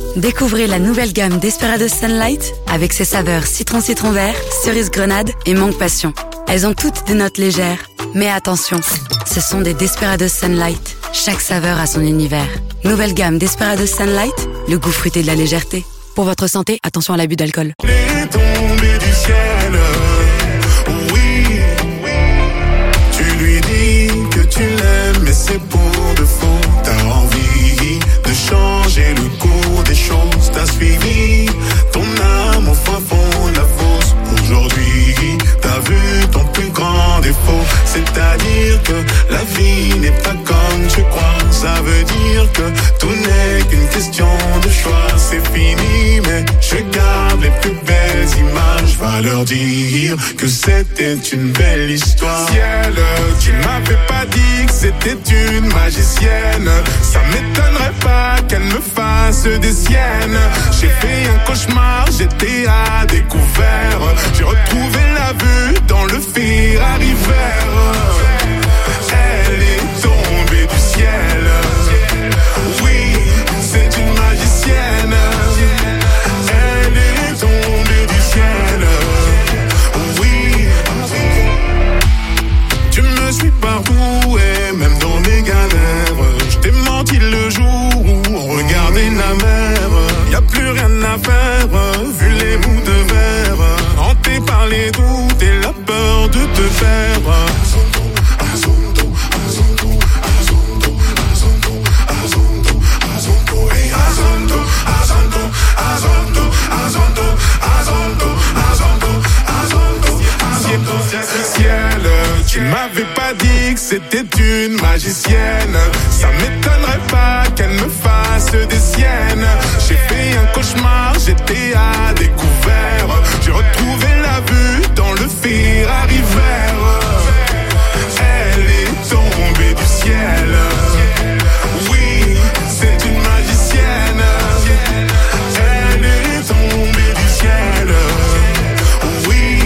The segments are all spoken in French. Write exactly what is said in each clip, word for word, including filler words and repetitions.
Découvrez la nouvelle gamme Desperados Sunlight avec ses saveurs citron citron vert, cerise grenade et mangue passion. Elles ont toutes des notes légères, mais attention, ce sont des Desperados Sunlight. Chaque saveur a son univers. Nouvelle gamme Desperados Sunlight, le goût fruité de la légèreté. Pour votre santé, attention à l'abus d'alcool. Les tombées du ciel, oui, tu lui dis que tu l'aimes, mais c'est pour de faux. T'as envie de changer le cours des choses, t'as suivi ton âme au fin fond de la fosse. Aujourd'hui, t'as vu ton plus grand défaut, c'est-à-dire que la vie n'est pas comme tu crois. Ça veut dire que tout n'est qu'une question de choix. C'est fini, mais je garde les plus belles images. Va leur dire que c'était une belle histoire. Ciel, tu m'avais pas dit que c'était une magicienne. Ça m'étonnerait pas qu'elle me fasse des siennes. J'ai fait un cauchemar, j'étais à découvert. J'ai retrouvé la vue dans le Ferrari vert. Elle est tombée du ciel. Oui, c'est une magicienne. Elle est tombée du ciel. Oui, tu me suis partout et même dans mes galères. Je t'ai menti le jour où on regardait la mer. Y'a plus rien à faire, vu les bouts de verre. Hanté par les doutes et la peur de te perdre. Ciel, tu m'avais pas dit que c'était une magicienne. Ça m'étonnerait pas qu'elle me fasse des siennes. J'ai fait un cauchemar, j'étais à découvert. J'ai retrouvé la vue dans le Ferrari vert. Elle est tombée du ciel. Oui, c'est une magicienne. Elle est tombée du ciel. Oui.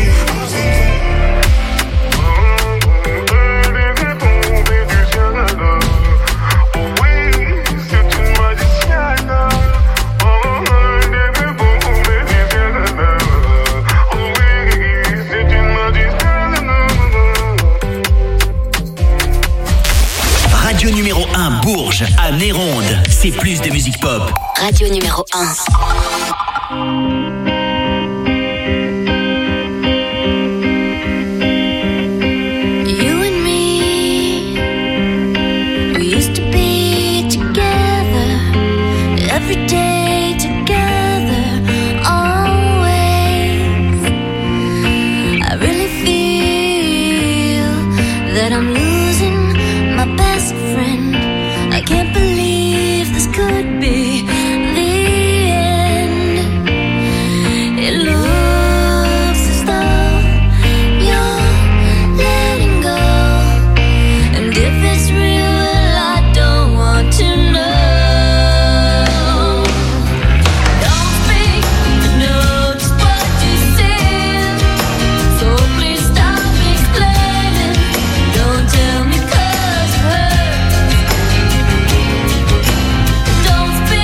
Radio numéro un, Bourges, à Néronde. C'est plus de musique pop. Radio numéro un. Don't speak.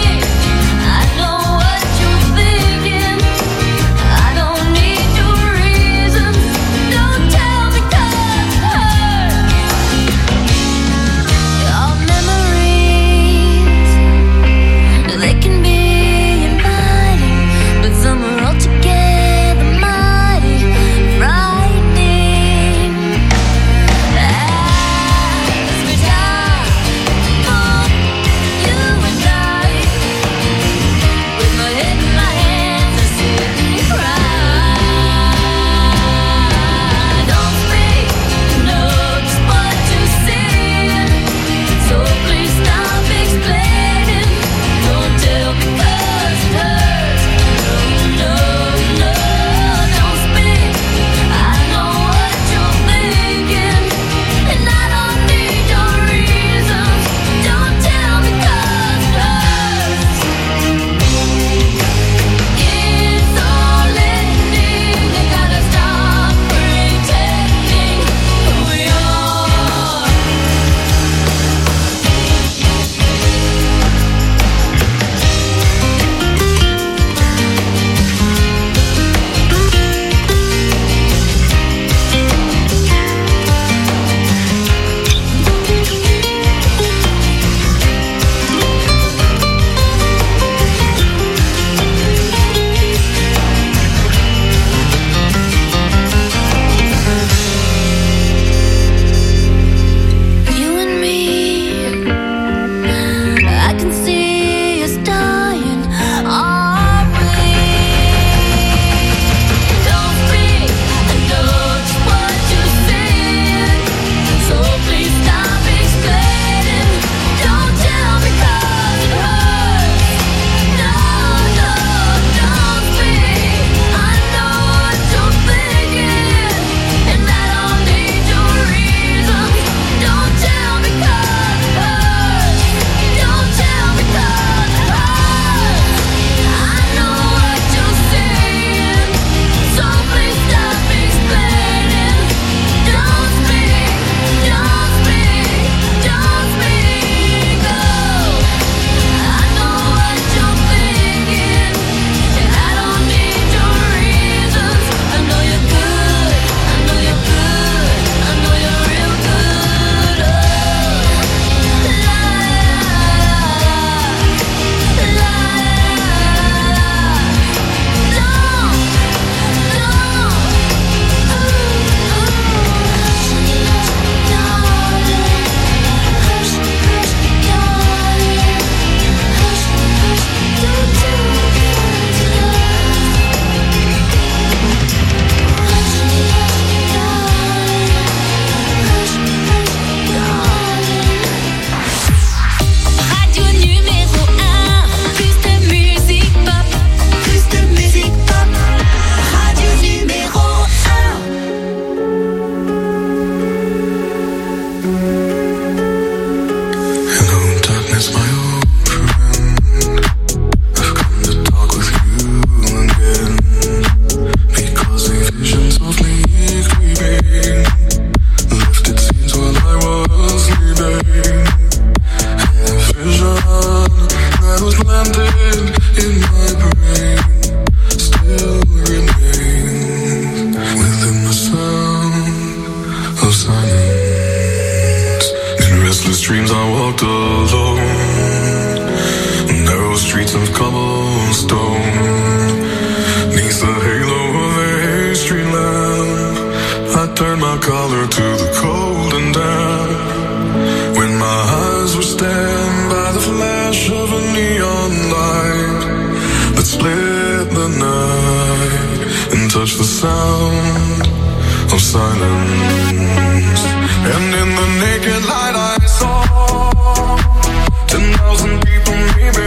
streets of cobblestone. Neath the halo of a Hay Street lamp, I turned my collar to the cold and damp. When my eyes were stabbed by the flash of a neon light that split the night and touched the sound of silence. And in the naked light I saw ten thousand people maybe,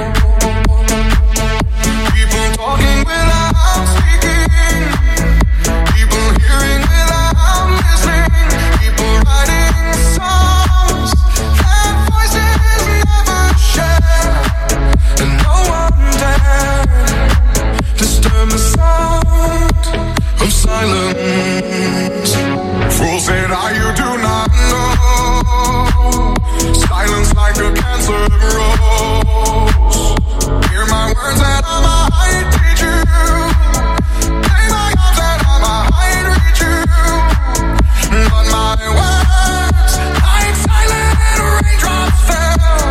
people talking without speaking, people hearing without listening, people writing songs that voices never share, and no one dared disturb the sound of silence. Fools said, "Ah, you do not know. Silence like a cancer grows. Hear my words that I might teach you. Take my arms that I might reach you. But my words, like silent raindrops, fell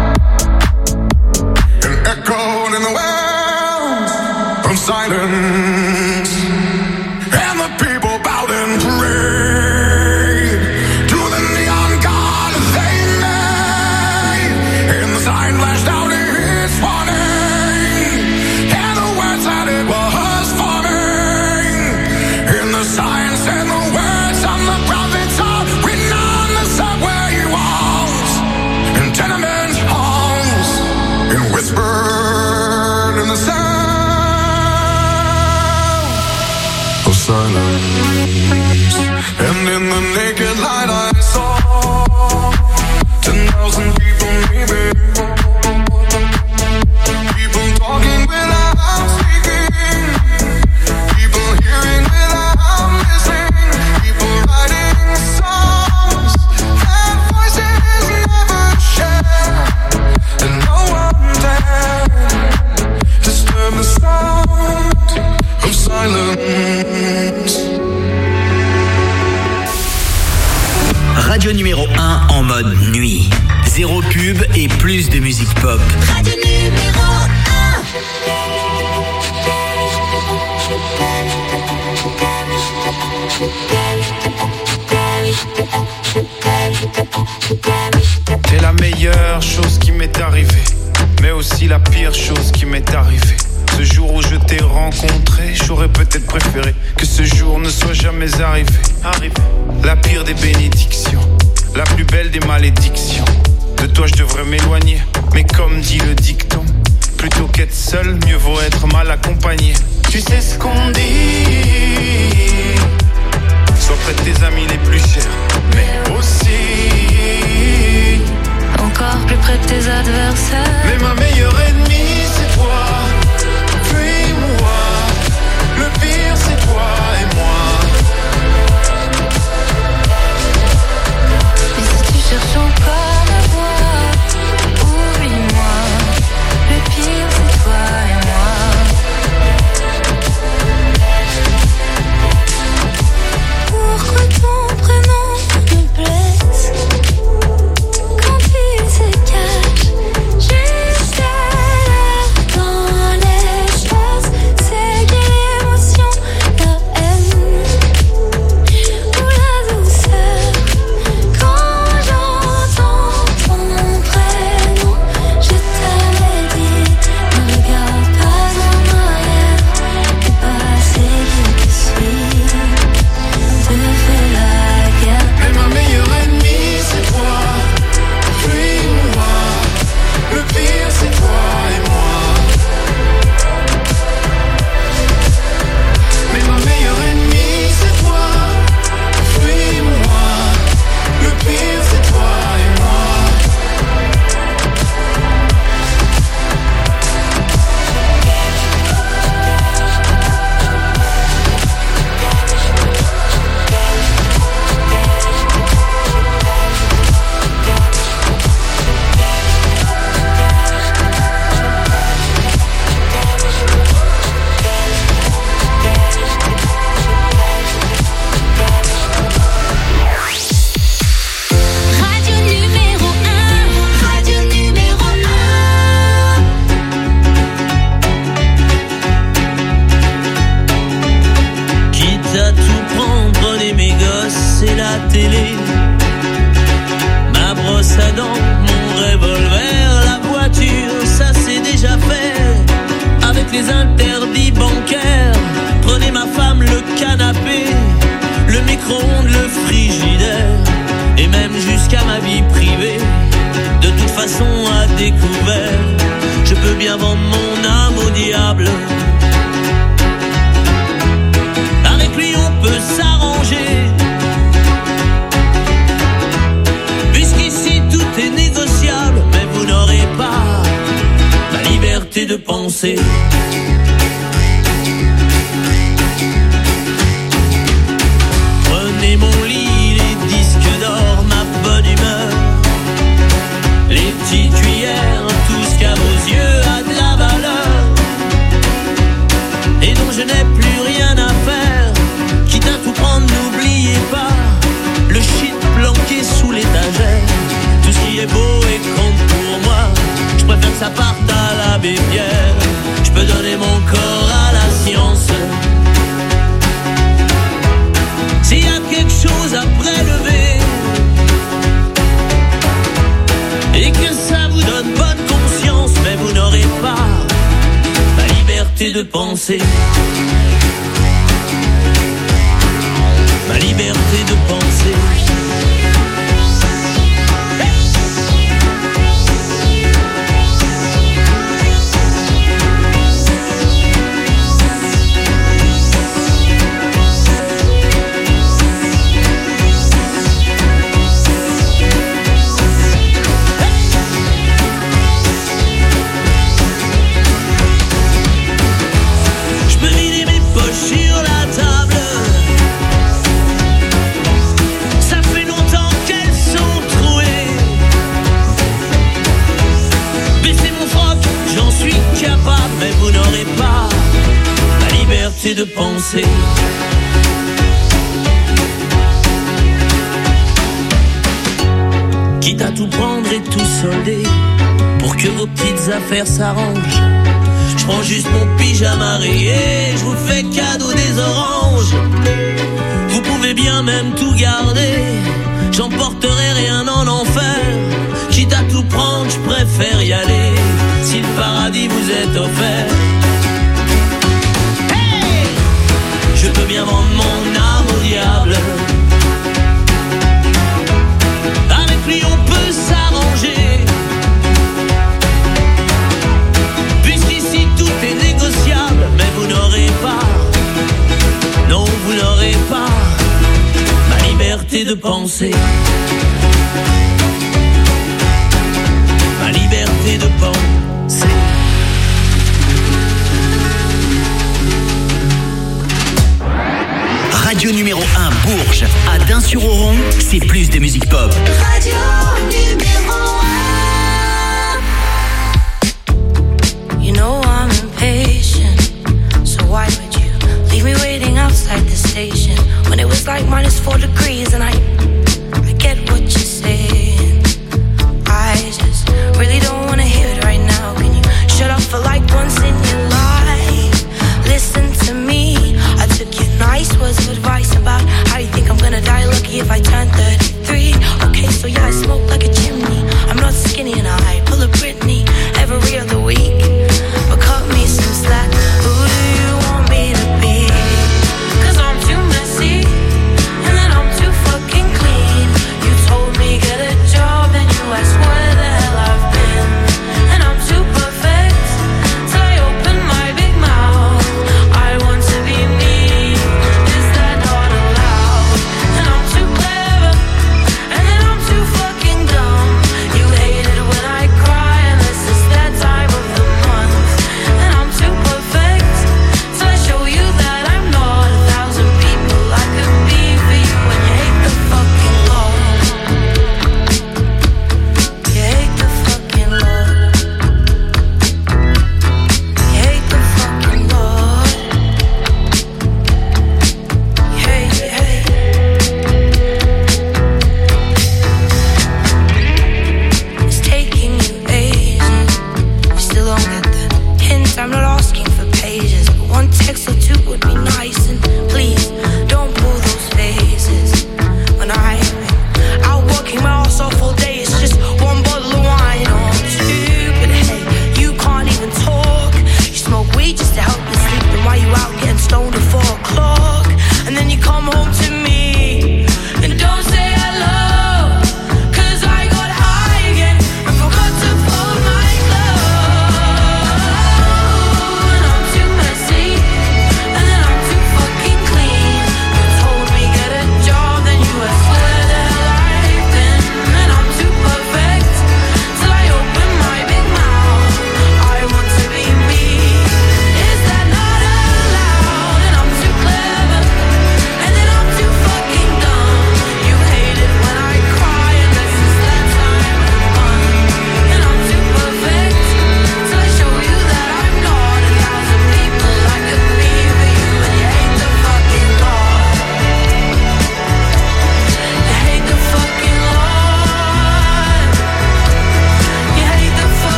and echoed in the wells of silence. And the people bowed and prayed to the neon god they made. And the sign flashed out its warning, and the words that it was forming. And the sign said the words of the prophets are written on the subway walls and tenement halls, and whispered in the sound of silence. And in the naked light I saw ten thousand people maybe, people talking without speaking, people hearing without listening, people writing songs that voices never share, and no one dared disturb the sound of silence. Radio numéro un en mode nuit. Zéro pub et plus de musique pop. Radio numéro T'es la meilleure chose qui m'est arrivée, mais aussi la pire chose qui m'est arrivée. Ce jour où je t'ai rencontré, j'aurais peut-être préféré que ce jour ne soit jamais arrivé. Arrivé. La pire des bénédictions, la plus belle des malédictions. De toi je devrais m'éloigner, mais comme dit le dicton, plutôt qu'être seul, mieux vaut être mal accompagné. Tu sais ce qu'on dit, sois près de tes amis les plus chers, mais aussi encore plus près de tes adversaires. Mais ma meilleure ennemie c'est toi, puis moi. Le pire c'est toi et moi. Et si tu cherches encore la voie, oublie-moi. Le pire c'est toi et moi. Pourquoi ton prénom me blesse quand il se cache juste façon à découvert. Je peux bien vendre mon âme au diable. Avec lui on peut s'arranger, puisqu'ici tout est négociable. Mais vous n'aurez pas ma liberté de penser. Prenez mon lit, les disques d'or, ma bonne humeur, les petites cuillères, tout ce qu'à vos yeux a de la valeur et dont je n'ai plus rien à faire. Quitte à tout prendre, n'oubliez pas le shit planqué sous l'étagère. Tout ce qui est beau et compte pour moi, je préfère que ça parte à l'abbé Pierre. Je peux donner mon corps à la science. S'il y a quelque chose à prélever et que ça vous donne bonne conscience, mais vous n'aurez pas la liberté de penser. Ma liberté de penser. Sur la table, ça fait longtemps qu'elles sont trouées. Baissez mon froc, j'en suis capable, mais vous n'aurez pas la liberté de penser. Quitte à tout prendre et tout solder pour que vos petites affaires s'arrangent, je prends juste mon pyjama rayé, je vous fais cadeau des oranges. Vous pouvez bien même tout garder, j'emporterai rien en enfer. Quitte à tout prendre, je préfère y aller, si le paradis vous est offert. Hey, je peux bien vendre mon âme au diable. Avec lui on peut s'arranger, tout est négociable, mais vous n'aurez pas, non vous n'aurez pas ma liberté de penser. Ma liberté de penser. Radio numéro un Bourges, à Dain-sur-Oron, c'est plus de musique pop. Radio numéro un. You know I'm impatient, so why would you leave me waiting outside the station when it was like minus four degrees and I, I get what you're saying. I just really don't wanna hear it right now. Can you shut up for like once in your life? Listen to me, I took your nice words of advice about how you think I'm gonna die lucky if I turn thirty-three. Okay, so yeah, I smoke like a chimney, I'm not skinny and I pull a Britney every other week. But cut me some slack, who do you want me to be? Cause I'm too messy, and then I'm too fucking clean. You told me get a job, and you asked where the hell I've been. And I'm too perfect, till I open my big mouth. I want to be me, is that not allowed? And I'm too clever, and then I'm too fucking dumb. You hate it when I cry, unless it's that time of the month. And I'm too perfect, so I show you that I'm not a thousand people I could be for you. When you hate the fucking law, you hate the fucking law, you hate the fucking law, you hate, you hate. It's taking you ages, you still don't get the hint. I'm not asking for pages, but one text or two would be nice. And please, don't pull those faces. When I'm out working my ass off all day, it's just one bottle of wine or two. But hey, you can't even talk. You smoke weed just to help you sleep. Then why you out getting stoned at four o'clock? And then you come home to me and don't say hello, cause I got high again and forgot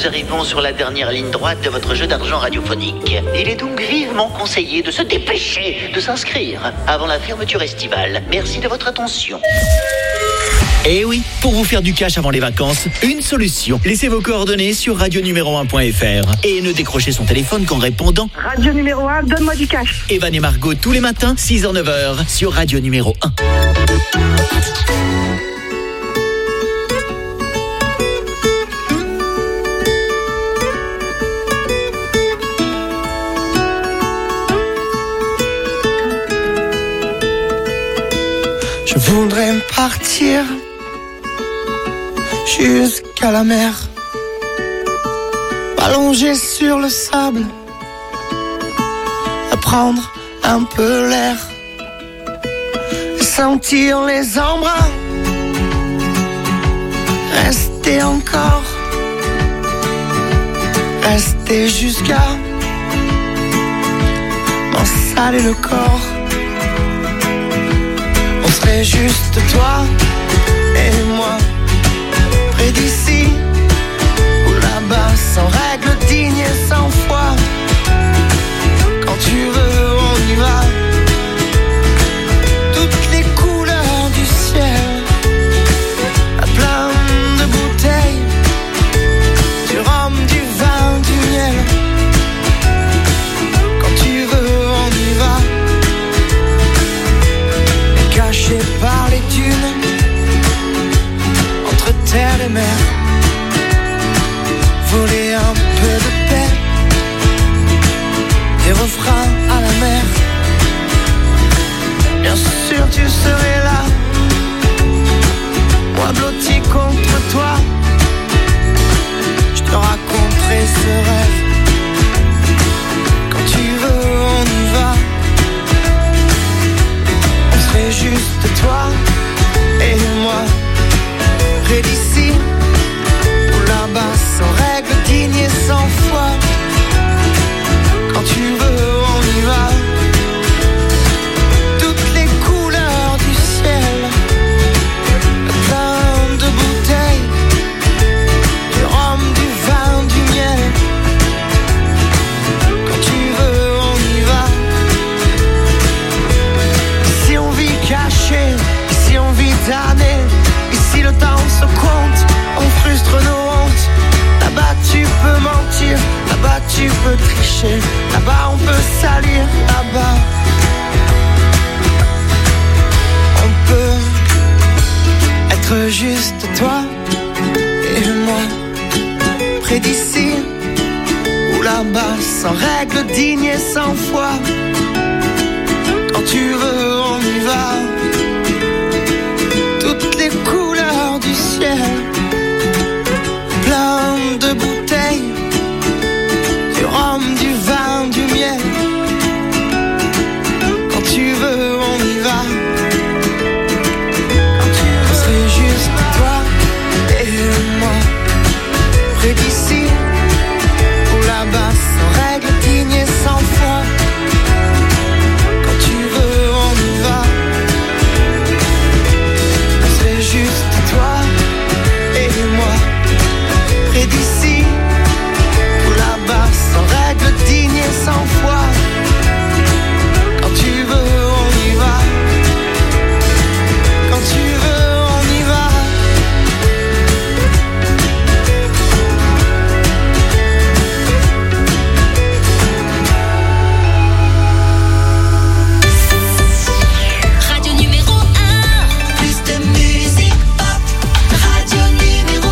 nous arrivons sur la dernière ligne droite de votre jeu d'argent radiophonique. Il est donc vivement conseillé de se dépêcher de s'inscrire avant la fermeture estivale. Merci de votre attention. Eh oui, pour vous faire du cash avant les vacances, une solution. Laissez vos coordonnées sur radio numéro un point f r et ne décrochez son téléphone qu'en répondant Radio numéro un, donne-moi du cash. Evan et Margot tous les matins, six heures neuf heures sur Radio numéro un. Je voudrais partir jusqu'à la mer, m'allonger sur le sable, prendre un peu l'air, sentir les embruns, rester encore, rester jusqu'à m'en saler le corps. On serait juste toi et moi, près d'ici ou là-bas, sans règles dignes et sans foi. Quand tu veux, on y va. Toutes les couleurs du ciel, à plein de bouteilles, du rhum, du vin, du miel. Quand tu veux, on y va. Caché par les dunes, entre terre et mer, voler un peu de paix, des refrains à la mer. Bien sûr tu serais là, moi blotti contre toi. Je te raconterai ce rêve. Quand tu veux, on y va. On serait juste toi et moi, près d'ici ou là-bas, sans règles dignes et sans foi. Quand tu veux, on y va. Toutes les couleurs du ciel, plein de bouteilles, du rhum, du vin, du miel. Quand tu veux, on y va. Ici on vit caché, ici on vit damné. Ici le temps se compte, on frustre nos hontes. Là-bas tu peux mentir, là-bas tu peux tricher, là-bas on peut salir, là-bas on peut être juste toi et moi, près d'ici ou là-bas, sans règles dignes et sans foi. Quand tu veux, on y va. Toutes les couleurs du ciel, plein de bouteilles, du rhum, du vin, du miel. Quand tu veux, on y va. Quand tu veux, on serait juste toi et moi, près d'ici ou là-bas, sans règles dignes et sans foi. Quand tu veux, on y va. On serait juste toi et moi, près d'ici ou là-bas, sans règles dignes et sans foi. Quand tu veux, on y va. Quand tu veux, on y va. Radio numéro un, plus de musique pop. Radio numéro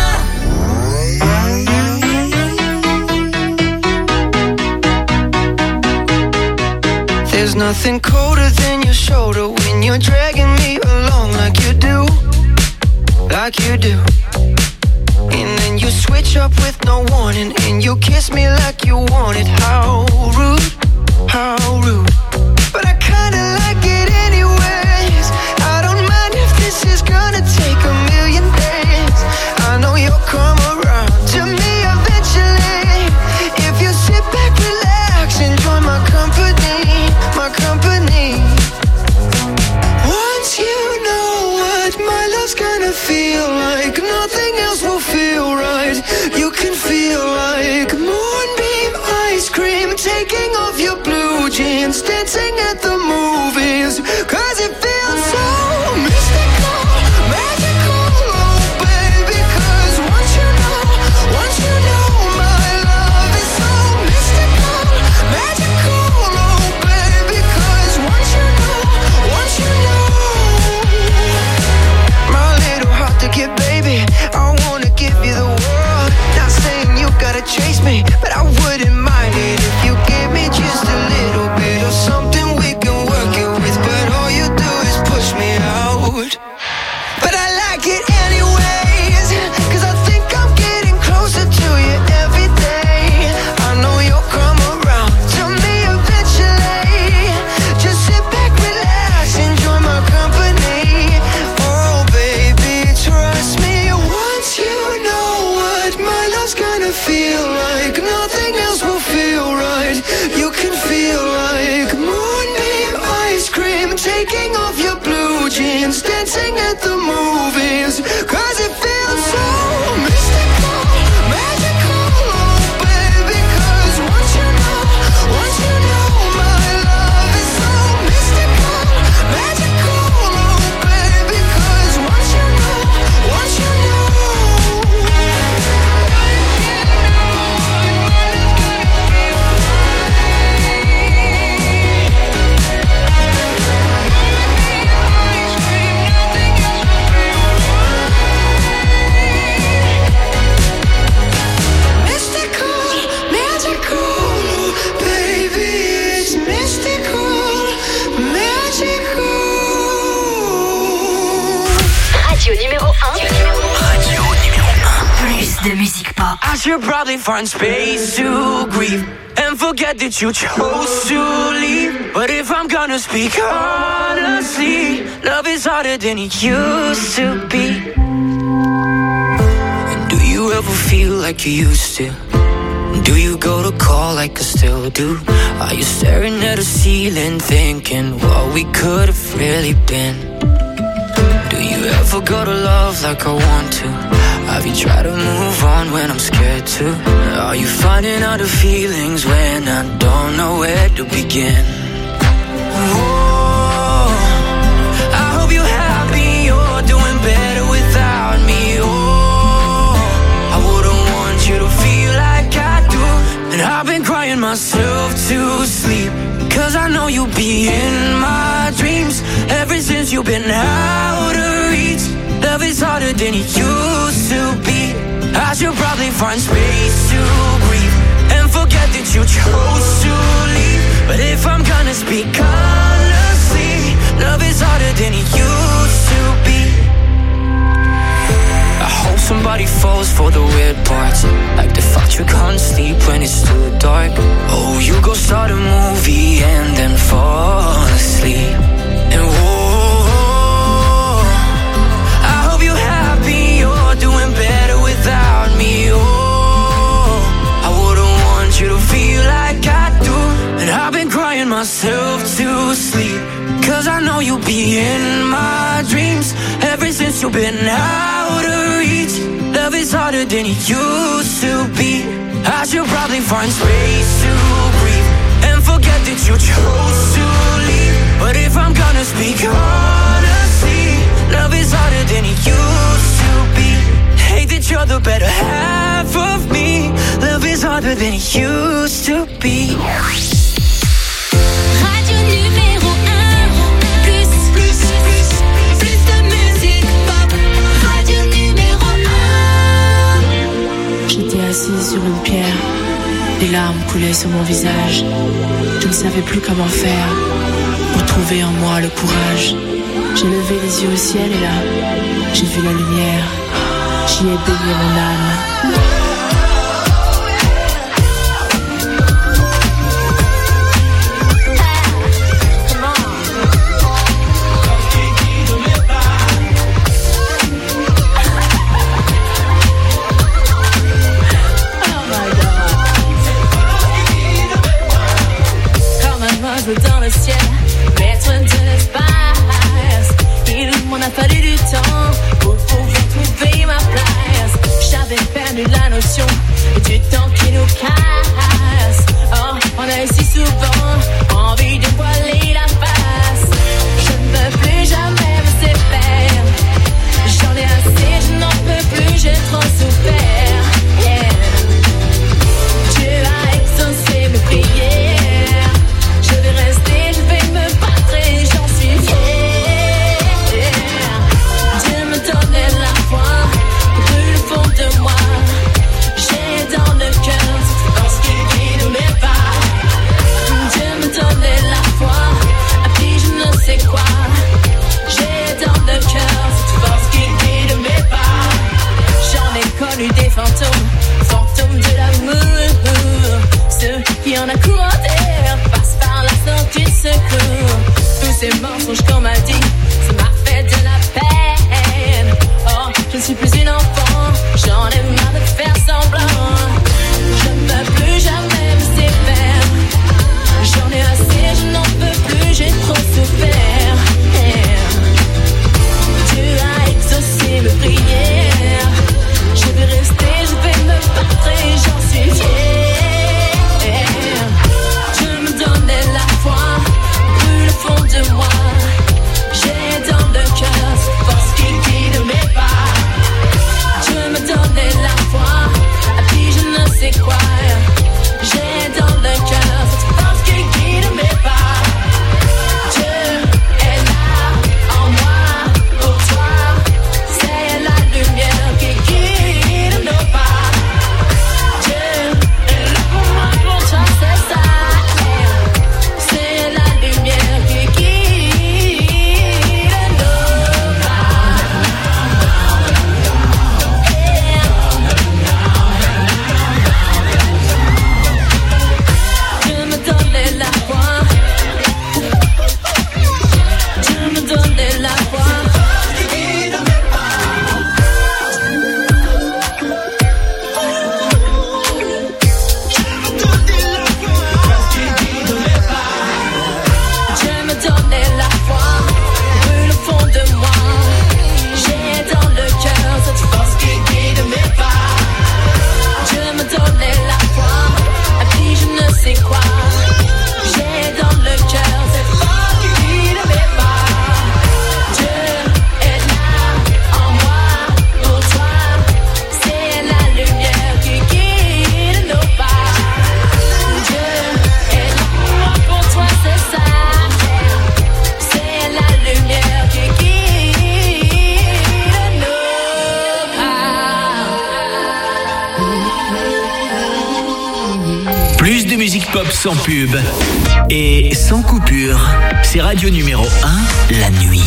un. There's nothing colder than your shoulder when you're dragging me along like you do, like you do. And then you switch up with no warning, and you kiss me like you want it. How rude, how rude. But I kinda like it anyways. I don't mind if this is gonna take a million days. I know you'll come around to me eventually. If you sit back, relax, enjoy my company, my company. Once you know what my love's gonna feel like, nothing else will feel right. You can feel jeans, dancing at the movies. Cause it feels so mystical, magical, oh baby. Cause once you know, once you know, my love is so mystical, magical, oh baby. Cause once you know, once you know, my little heart to get, baby, I wanna give you the world. Not saying you gotta chase me, but I wouldn't mind it if you gave me just a little bit of something we can work it with. But all you do is push me out. But I like it anyways, cause I think I'm getting closer to you every day. I know you'll come around to me eventually. Just sit back, relax, enjoy my company. Oh baby, trust me, once you know what my love's gonna feel like, nothing else will feel right. You can feel like moonbeam ice cream, taking off your blue jeans, dancing at the movies. Cause it feels so mystical, magical, oh baby. Cause once you know, once you know, my love is so mystical, magical, oh baby. Cause once you know, once you know. Radio numéro un. Radio numéro un. Plus de musique pop. I should probably find space to grieve and forget that you chose to leave. But if I'm gonna speak honestly, love is harder than it used to be. And do you ever feel like you used to? Do you go to call like I still do? Are you staring at a ceiling thinking what we could have really been? Do you ever go to love like I want to? Have you tried to move on when I'm scared to? Are you finding other feelings when I don't know where to begin? Oh, I hope you're happy, you're doing better without me. Oh, I wouldn't want you to feel like I do. And I've been crying myself to sleep, cause I know you'll be in my dreams. Ever since you've been out of reach, love is harder than it used to be. I should probably find space to breathe and forget that you chose to leave. But if I'm gonna speak honestly, love is harder than it used to be. I hope somebody falls for the weird parts, like the fact you can't sleep when it's too dark. Oh, you go start a movie and then fall asleep. And whoa, I hope you're happy, you're doing better without me. Oh, I wouldn't want you to feel like I do. And I've been crying myself to sleep, cause I know you'll be in my dreams. Ever since you've been out of reach, love is harder than it used to be. I should probably find space to breathe and forget that you chose to leave. But if I'm gonna speak honestly, love is harder than it used to be. Hate that you're the better half of me. Love is harder than it used to be. Radio numéro un. Plus, plus, plus, plus de musique pop. Radio numéro un. J'étais assise sur une pierre, des larmes coulaient sur mon visage. Je ne savais plus comment faire pour trouver en moi le courage. J'ai levé les yeux au ciel et là, j'ai vu la lumière. J'y ai baigné mon âme. Dans le ciel, maître de l'espace. Il m'en a fallu du temps pour pouvoir trouver ma place. J'avais perdu la notion du temps qui nous casse. Oh, on a eu si souvent envie ces mensonges qu'on m'a dit, ça m'a fait de la peine. Oh, je ne suis plus une enfant, j'en ai marre de faire semblant. Je ne peux plus jamais me séparer. J'en ai assez, je n'en peux plus, j'ai trop souffert. Tu as exaucé mes prières. Je vais rester, je vais me battre et j'en suis fière. Je me donnais la foi, brûle au fond de moi. J'ai dans le cœur cette force qui guide mes pas. Je me donnais la foi, et puis je ne sais quoi. J'ai dans le cœur cette force qui guide mes pas. Dieu est là en moi, pour toi. C'est la lumière qui guide nos pas. Dieu est là pour moi, pour toi, c'est ça. C'est la lumière qui guide nos pas. Je me donnais la foi. Je me donnais la foi. Je me donnais la foi, brûle au fond de moi. J'ai dans le cœur cette force qui guide mes pas. Je me donnais la foi, et puis je ne sais quoi. J'ai dans le cœur cette force qui guide mes pas. Dieu est là en moi, pour toi. C'est la lumière qui guide nos pas. Dieu est là pour moi, pour toi, c'est ça. C'est la lumière qui guide nos pas. Plus de musique pop sans pub et sans coupure. C'est Radio numéro un, la nuit.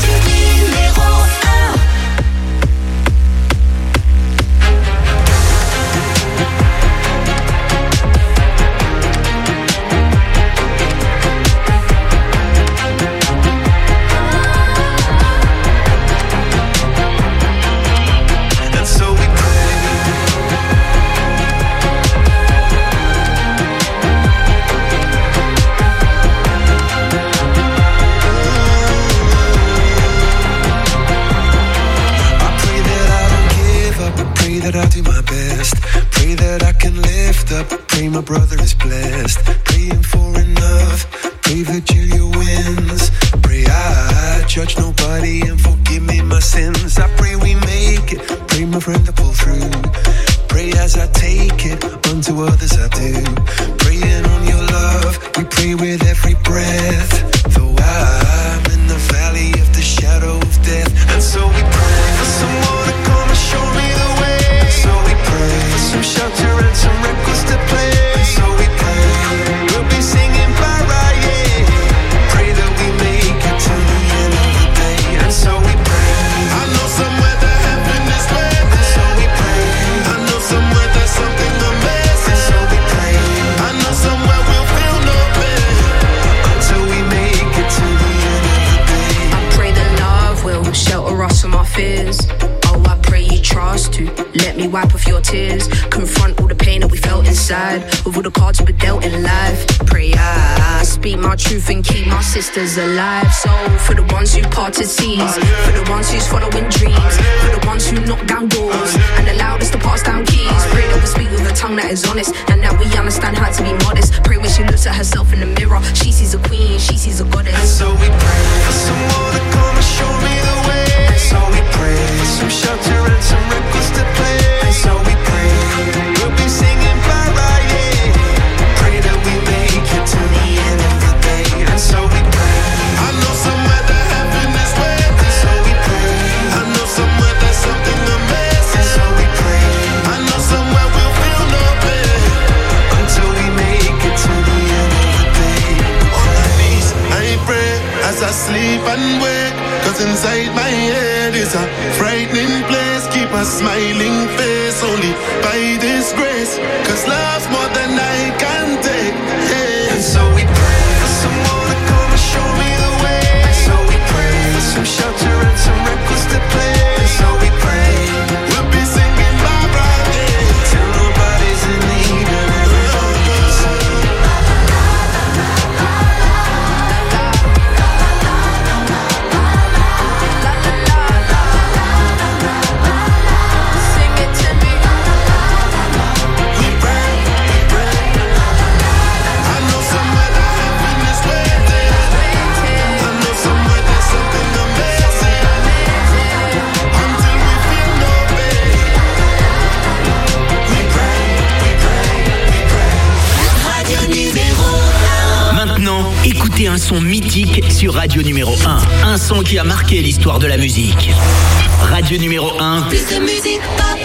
And so we that I'll do my best. Pray that I can lift up. Pray my brother is blessed. Praying for enough. Pray Virgilia wins. Pray I judge nobody and forgive me my sins. I pray we make it. Pray my friend to pull through. Pray as I take it. Unto others I do. Praying on your love. We pray with every breath. Though I'm in the valley of the shadow of death. And so we pray for someone to come and show me the way. So we pray for some shelter and some records to play. So we pray we'll be singing para, yeah. Pray that we make it to the end of the day. And so we pray. I know somewhere that heaven is waiting. So we pray. I know somewhere there's something amazing. So we pray. I know somewhere we'll feel no pain until we make it to the end of the day. I pray that love will shelter us from our fears. I pray you trust to let me wipe off your tears. Confront all the pain that we felt inside with all the cards we were dealt in life. Pray I speak my truth and keep my sisters alive. So for the ones who parted seas, for the ones who's following dreams, for the ones who knock down doors and allowed us to pass down keys. Pray that we speak with a tongue that is honest and that we understand how to be modest. Pray when she looks at herself in the mirror, she sees a queen, she sees a goddess. And so we pray for someone to come and show me the way. And so we pray for some shelter and some records to play. And so we pray we'll be singing para, yeah. Pray that we make it to the end of the day. And so we pray. I know somewhere that heaven is waiting. And so we pray. I know somewhere there's something amazing. And so we pray. I know somewhere we'll feel no pain until we make it to the end of the day. On my knees I pray as I sleep and wake. Cause inside my head is a frightening place. Keep a smiling face only by this grace. Cause love's more than I can take, hey. And so we pray for someone to come and show me the way. écoutez un son mythique sur Radio Numéro un. Un son qui a marqué l'histoire de la musique. Radio Numéro un. Plus de musique pop.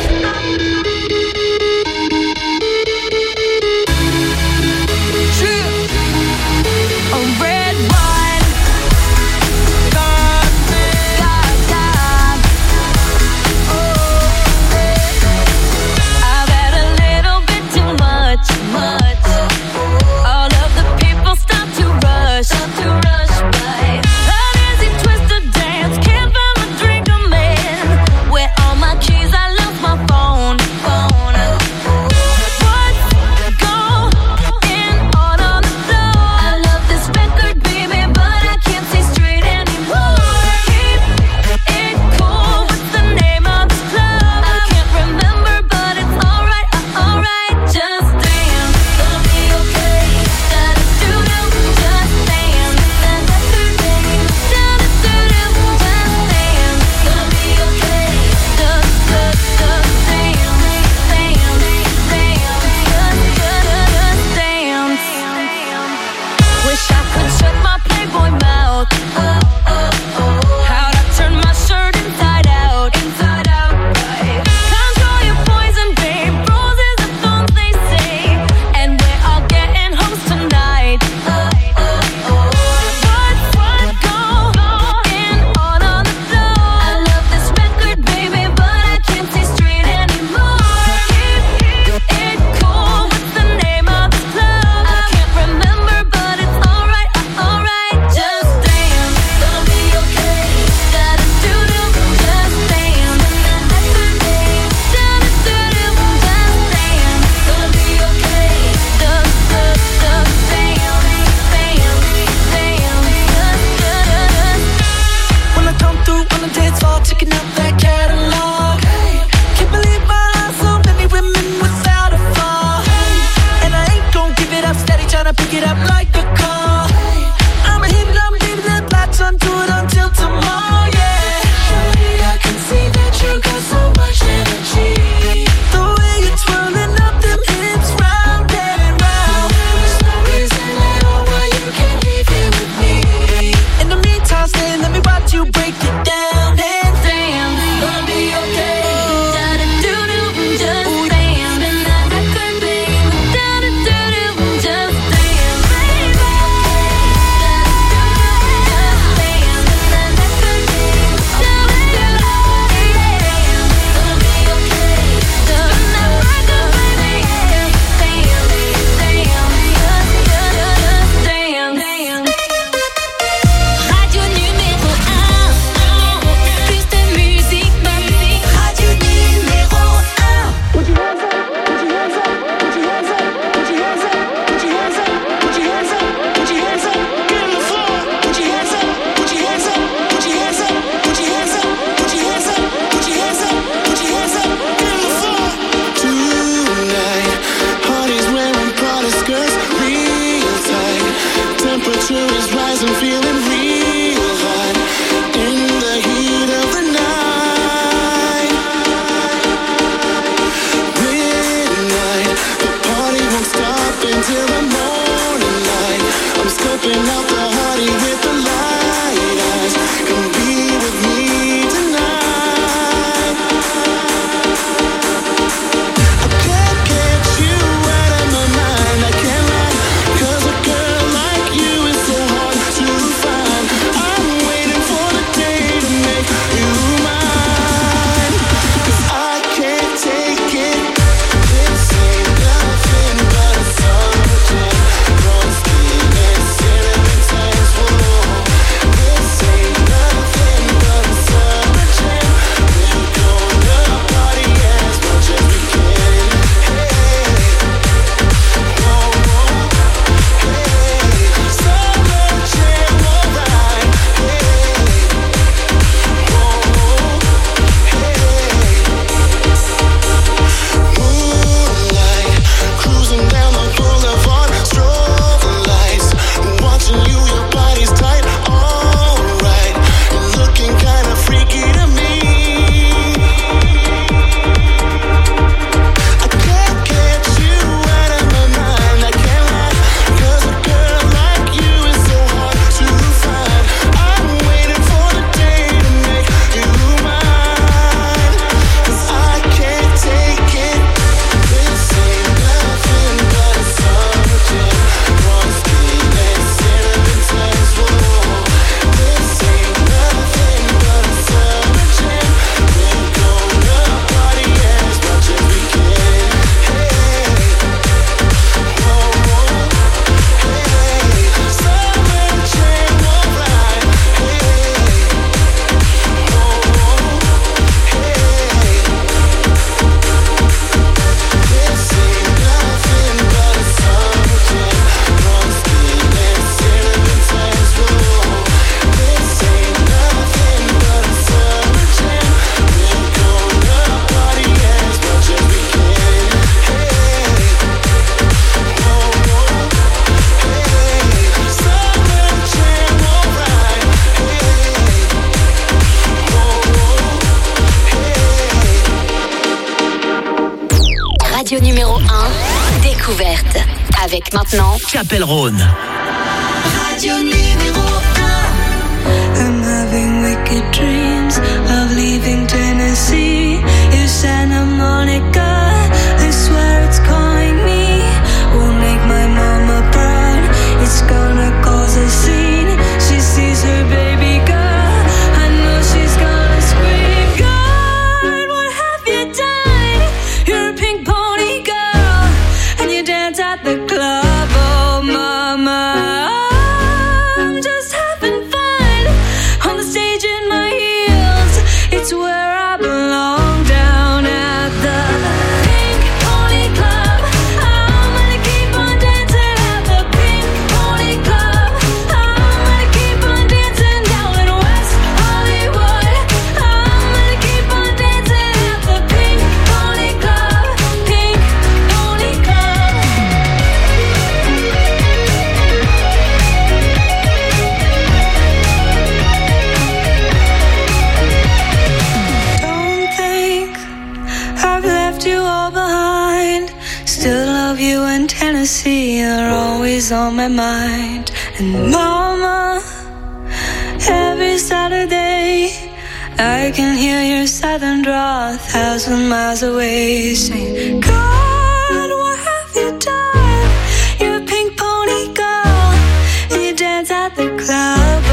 Radio numéro un, découverte. Avec maintenant Capel Rhône. Radio numéro un. I'm having wicked dreams of leaving Tennessee. You Santa Monica, I swear it's calling me. Won't make my mama proud, it's gonna cause a scene. She sees her baby girl, I know she's gonna scream. God, what have you done? You're a pink pony girl, and you dance at the club. Oh mama, I'm just having fun on the stage in my heels. It's where I belong, down at the Pink Pony Club. I'm gonna keep on dancing at the Pink Pony Club. I'm gonna keep on dancing down in West Hollywood. I'm gonna keep on dancing at the Pink Pony Club. Pink Pony Club. Don't think I've left you all behind. Still love you in Tennessee, you're always on my mind. And mama, every Saturday I can hear your southern drawl a thousand miles away, saying, God, what have you done? You're a pink pony girl, and you dance at the club.